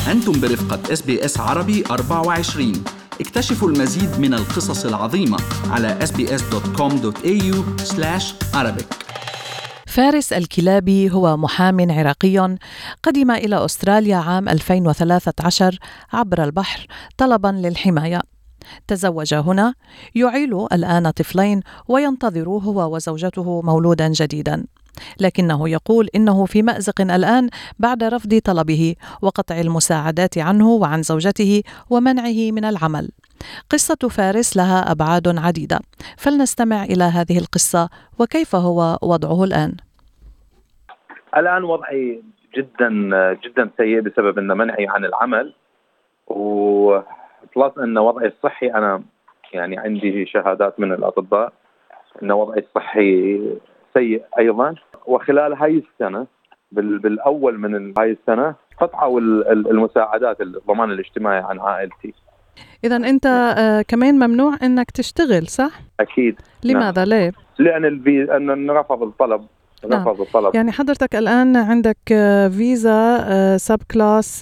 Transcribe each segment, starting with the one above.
أنتم برفقة SBS عربي 24. اكتشفوا المزيد من القصص العظيمة على sbs.com.au/arabic. فارس الكلابي هو محامٍ عراقي قدم إلى أستراليا عام 2013 عبر البحر طلباً للحماية. تزوج هنا، يعيل الآن طفلين وينتظر هو وزوجته مولودا جديدا، لكنه يقول إنه في مأزق الآن بعد رفض طلبه وقطع المساعدات عنه وعن زوجته ومنعه من العمل. قصة فارس لها أبعاد عديدة، فلنستمع إلى هذه القصة وكيف هو وضعه الآن. الآن وضعي جدا جدا سيء بسبب أن منعي عن العمل، وبلس أن وضعي الصحي أنا يعني عندي شهادات من الأطباء أن وضعي الصحي سيء أيضا. وخلال هاي السنة بالأول من هاي السنة قطعوا المساعدات الضمان الاجتماعي عن عائلتي. إذا أنت كمان ممنوع أنك تشتغل، صح؟ أكيد. لماذا؟ نعم. ليه؟ لأن رفض الطلب. رفض الطلب. يعني حضرتك الآن عندك فيزا سب كلاس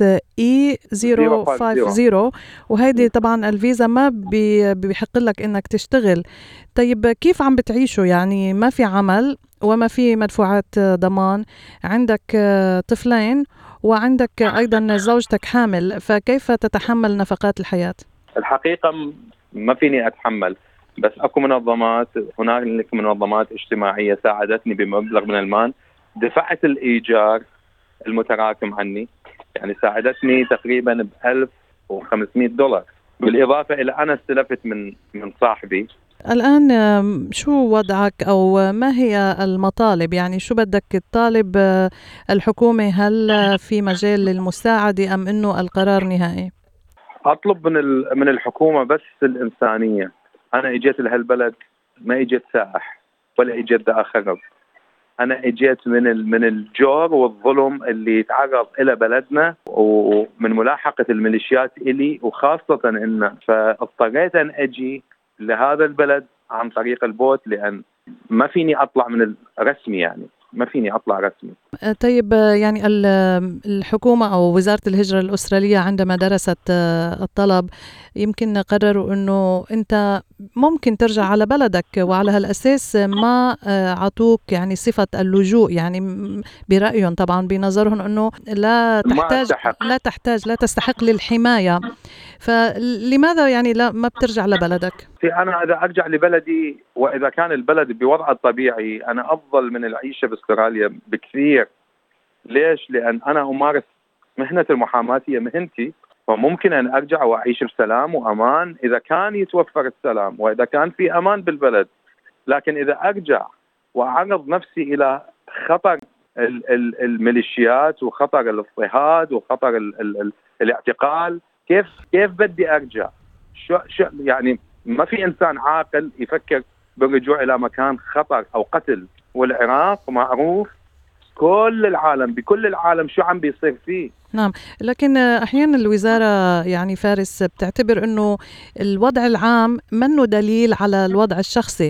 E050، وهيدي طبعا الفيزا ما بيحق لك إنك تشتغل. طيب كيف عم بتعيشوا؟ يعني ما في عمل وما في مدفوعات ضمان، عندك طفلين وعندك أيضا زوجتك حامل، فكيف تتحمل نفقات الحياة؟ الحقيقة ما فيني أتحمل، بس أكو منظمات، هناك منظمات اجتماعية ساعدتني بمبلغ من المال. دفعت الإيجار المتراكم عني، يعني ساعدتني تقريبا $1,500، بالإضافة إلى أنا استلفت من صاحبي. الآن شو وضعك أو ما هي المطالب؟ يعني شو بدك تطالب الحكومة؟ هل في مجال للمساعدة أم إنه القرار نهائي؟ أطلب من الحكومة بس الإنسانية. أنا إجيت لهالبلد، ما إجيت سائح ولا إجيت دا أخرب. أنا إجيت من الجور والظلم اللي يتعرض إلى بلدنا ومن ملاحقة الميليشيات إلي، وخاصة إن فاضطريت أن أجي لهذا البلد عن طريق البوت، لأن ما فيني أطلع من الرسمي، يعني ما فيني أطلع رسمي. طيب يعني الحكومة أو وزارة الهجرة الأسترالية عندما درست الطلب يمكن قرروا أنه أنت ممكن ترجع على بلدك، وعلى هالأساس ما عطوك يعني صفة اللجوء، يعني برأيهم طبعا بنظرهم أنه لا تستحق للحماية. فلماذا يعني لا ما بترجع لبلدك؟ أنا إذا أرجع لبلدي وإذا كان البلد بوضعه الطبيعي أنا أفضل من العيشة باستراليا بكثير. ليش؟ لأن أنا أمارس مهنة المحاماة، هي مهنتي، فممكن أن أرجع وأعيش بسلام وأمان إذا كان يتوفر السلام وإذا كان في أمان بالبلد. لكن إذا أرجع وأعرض نفسي إلى خطر الميليشيات وخطر الاضطهاد وخطر الاعتقال، كيف بدي أرجع؟ شو يعني ما في إنسان عاقل يفكر بالرجوع إلى مكان خطر أو قتل. والعراق معروف كل العالم، بكل العالم شو عم بيصير فيه. نعم، لكن أحيانا الوزارة يعني فارس بتعتبر أنه الوضع العام منه دليل على الوضع الشخصي،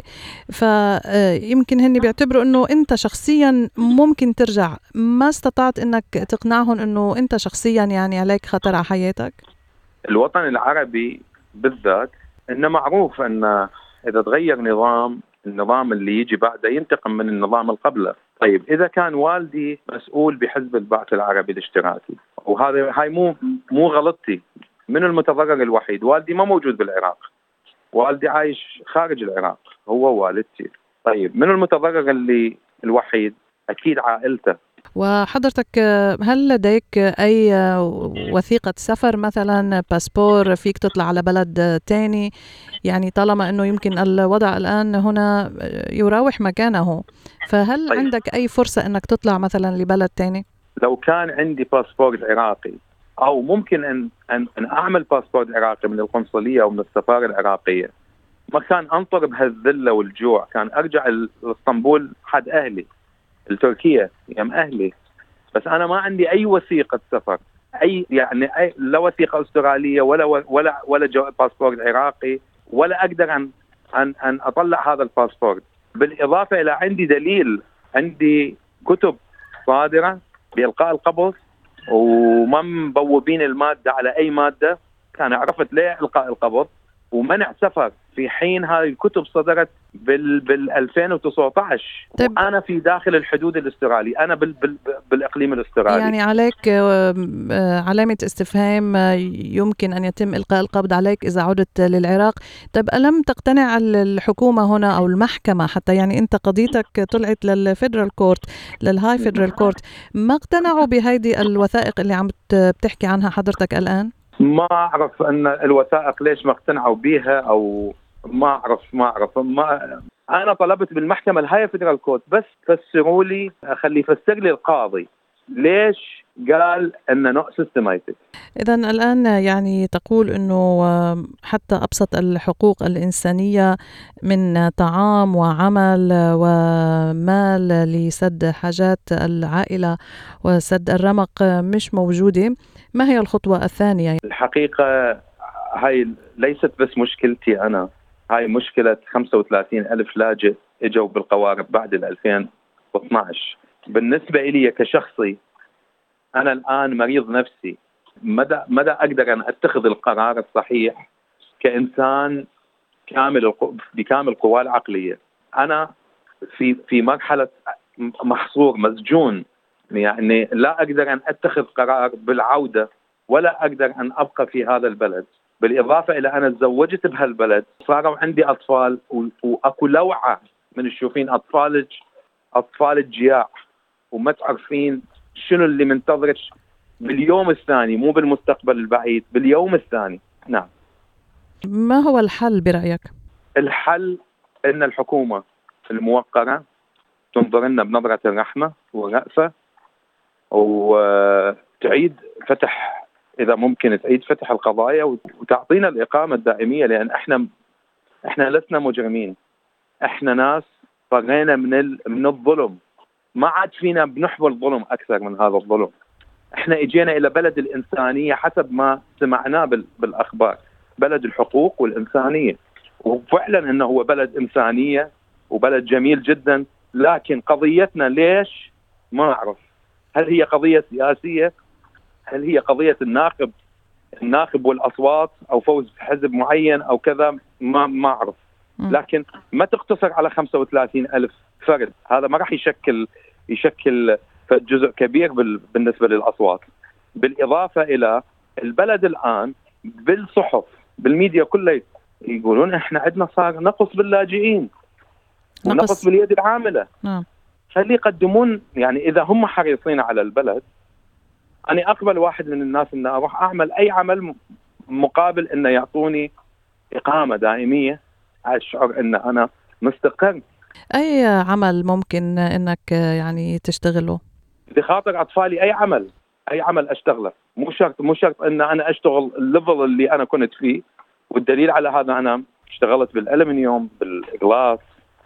فيمكن هني بيعتبروا أنه أنت شخصيا ممكن ترجع. ما استطعت أنك تقنعهم أنه أنت شخصيا يعني عليك خطر على حياتك؟ الوطن العربي بالذات إنه معروف أن إذا تغير النظام اللي يجي بعده ينتقم من النظام القبله. طيب إذا كان والدي مسؤول بحزب البعث العربي الاشتراكي، هاي مو غلطتي، من المتضرر الوحيد والدي ما موجود بالعراق، والدي عايش خارج العراق هو والدتي. طيب من المتضرر اللي الوحيد؟ أكيد عائلته. وحضرتك هل لديك أي وثيقة سفر مثلا، باسبور فيك تطلع على بلد تاني؟ يعني طالما أنه يمكن الوضع الآن هنا يراوح مكانه، فهل طيب. عندك أي فرصة أنك تطلع مثلا لبلد تاني؟ لو كان عندي باسبور عراقي، أو ممكن أن أعمل باسبور عراقي من القنصلية أو من السفارة العراقية، ما كان أنطر بهالذلة والجوع، كان أرجع لإسطنبول حد أهلي، التركية يم أهلي. بس أنا ما عندي أي وثيقة سفر، لا وثيقة أسترالية ولا باسبور عراقي، ولا أقدر أن أطلع هذا الباسبور. بالإضافة إلى عندي دليل، عندي كتب صادرة بإلقاء القبض وما مبوبين المادة على أي مادة. كان عرفت ليه إلقاء القبض ومنع سفر في حين هذه الكتب صدرت بال 2019. طيب. وأنا في داخل الحدود الاسترالي، أنا بالإقليم الاسترالي. يعني عليك علامة استفهام، يمكن أن يتم إلقاء القبض عليك إذا عدت للعراق. طيب ألم تقتنع الحكومة هنا أو المحكمة حتى، يعني أنت قضيتك طلعت للفيدرال كورت، للهاي فيدرال كورت، ما اقتنعوا بهيدي الوثائق اللي عم بتحكي عنها حضرتك الآن؟ ما أعرف أن الوثائق ليش ما اقتنعوا بيها، أو ما أعرف. أنا طلبت بالمحكمة الهاي فيدرال كورت بس فسروا لي، خلي يفسر لي القاضي ليش قال أنه نوع سيستماتيك. إذن الآن يعني تقول أنه حتى أبسط الحقوق الإنسانية من طعام وعمل ومال لسد حاجات العائلة وسد الرمق مش موجودة. ما هي الخطوة الثانية؟ الحقيقة هاي ليست بس مشكلتي أنا، هاي مشكلة 35,000 لاجئ اجوا بالقوارب بعد 2012. بالنسبة إلي كشخصي أنا الآن مريض نفسي، مدى أقدر أن أتخذ القرار الصحيح كإنسان بكامل قواه العقلية. أنا في مرحلة محصور مسجون، يعني لا أقدر أن أتخذ قرار بالعودة ولا أقدر أن أبقى في هذا البلد. بالإضافة إلى أنا تزوجت بهالبلد، صاروا عندي أطفال وأكو لوعة من تشوفين أطفال جياع وما تعرفين شنو اللي منتظرك باليوم الثاني، مو بالمستقبل البعيد، باليوم الثاني. نعم. ما هو الحل برأيك؟ الحل أن الحكومة الموقرة تنظر لنا بنظرة الرحمة والرأفة، وتعيد فتح، إذا ممكن تعيد فتح القضايا وتعطينا الإقامة الدائمية، لأن إحنا لسنا مجرمين، إحنا ناس طغينا من الظلم، ما عاد فينا بنحمل الظلم أكثر من هذا الظلم. إحنا إجينا إلى بلد الإنسانية حسب ما سمعناه بالأخبار، بلد الحقوق والإنسانية، وفعلا إنه هو بلد إنسانية وبلد جميل جدا. لكن قضيتنا ليش ما أعرف، هل هي قضية سياسية؟ هل هي قضية الناخب والأصوات أو فوز حزب معين أو كذا؟ ما أعرف. لكن ما تقتصر على 35,000 فرد، هذا ما راح يشكل جزء كبير بالنسبة للأصوات. بالإضافة إلى البلد الآن بالصحف بالميديا كله يقولون إحنا عندنا صار نقص باللاجئين ونقص باليد العاملة. خلي يقدمون، يعني إذا هم حريصين على البلد، أنا أقبل واحد من الناس أن أروح أعمل أي عمل مقابل أن يعطوني إقامة دائمية، أشعر أن أنا مستقر. أي عمل ممكن أنك يعني تشتغله؟ بخاطر أطفالي أي عمل أشتغله، مو شرط أن أنا أشتغل الليفل اللي أنا كنت فيه. والدليل على هذا أنا اشتغلت بالألمنيوم بالغلاس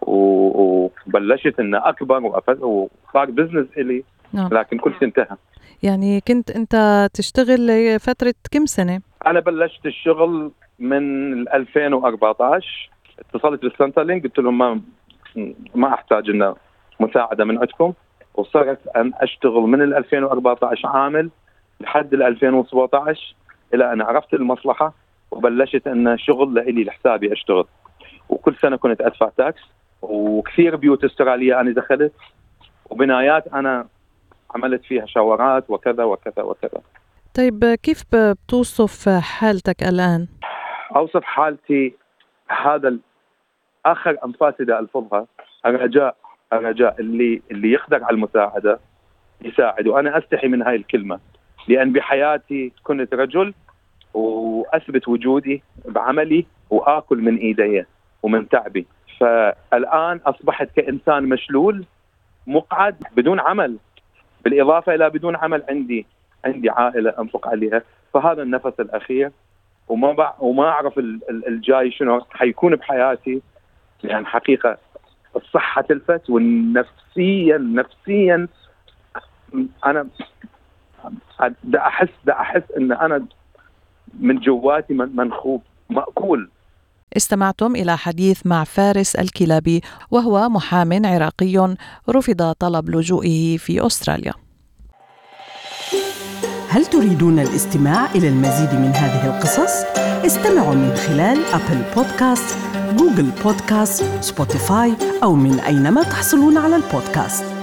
وبلشت أن أكبر وصار بزنس إلي. لكن كل شيء انتهى. يعني كنت أنت تشتغل فترة كم سنة؟ أنا بلشت الشغل من 2014. اتصلت بالسنترلينك قلت لهم ما أحتاج إنه مساعدة من عندكم، وصرت أن أشتغل من 2014 عامل لحد 2017 إلى أن عرفت المصلحة وبلشت أن شغل لإلي لحسابي أشتغل. وكل سنة كنت أدفع تاكس، وكثير بيوت استرالية أنا دخلت، وبنايات أنا عملت فيها شاورات وكذا وكذا وكذا. طيب كيف بتوصف حالتك الآن؟ أوصف حالتي هذا آخر أنفاس إذا ألفظها، الرجاء اللي يقدر على المساعدة يساعد. وأنا أستحي من هاي الكلمة، لأن بحياتي كنت رجل وأثبت وجودي بعملي وآكل من إيدي ومن تعبي. فالآن أصبحت كإنسان مشلول مقعد بدون عمل، بالإضافة إلى بدون عمل عندي عائلة أنفق عليها. فهذا النفس الأخير، وما أعرف الجاي شنو حيكون بحياتي، لأن حقيقة الصحة تلفت، والنفسيا أنا دا أحس أن أنا من جواتي منخوب مأكول. استمعتم إلى حديث مع فارس الكلابي، وهو محامٍ عراقي رفض طلب لجوئه في أستراليا. هل تريدون الاستماع إلى المزيد من هذه القصص؟ استمعوا من خلال أبل بودكاست، جوجل بودكاست، سبوتيفاي أو من أينما تحصلون على البودكاست.